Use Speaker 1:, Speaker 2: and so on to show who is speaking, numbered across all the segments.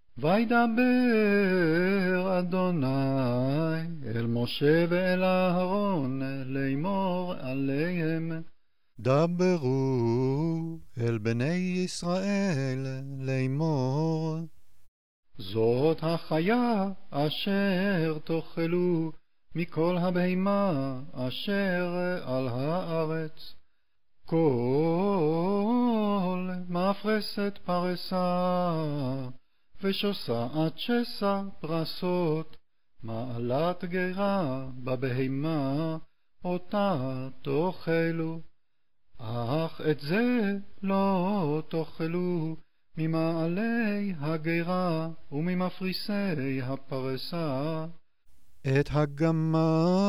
Speaker 1: וידבר אדוני אל משה ואל אהרון לאמור עליהם.
Speaker 2: דברו אל בני ישראל לאמור.
Speaker 1: זאת החיה אשר תאכלו מכל הבהמה אשר על הארץ. כל מפרסת פרסה ושושה עד שסה פרסות, מעלת גרה בבהמה אותה תאכלו. אך את זה לא תאכלו ממעלי הגרה וממפריסי הפרסה.
Speaker 2: את הגמל,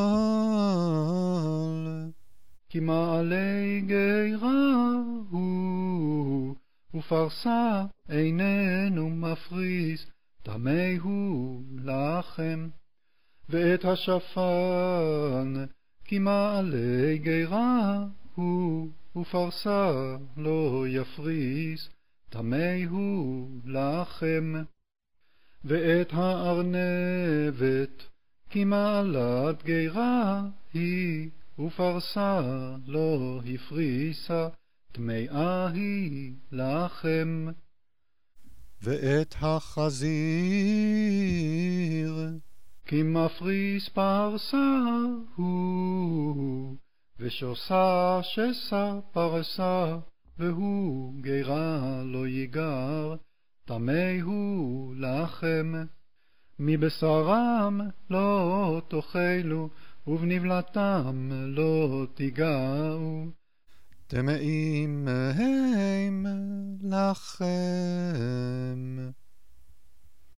Speaker 1: כי מעלי גרה הוא, ופרסה איננו מפריס, טמא הוא לכם. ואת השפן, כי מעלי גרה הוא, ופרסה לא יפריס, טמא הוא לכם. ואת הארנבת, כי מעלת גרה היא, ופרסה לא הפריסה, טמאה היא לכם.
Speaker 2: ואת החזיר,
Speaker 1: כי מפריס פרסה הוא, ושושה שסה פרסה, והוא גרה לא ייגר, טמא הוא לכם. מבשרם לא תאכלו, ובנבלתם לא תיגעו.
Speaker 2: טמאים הם לכם.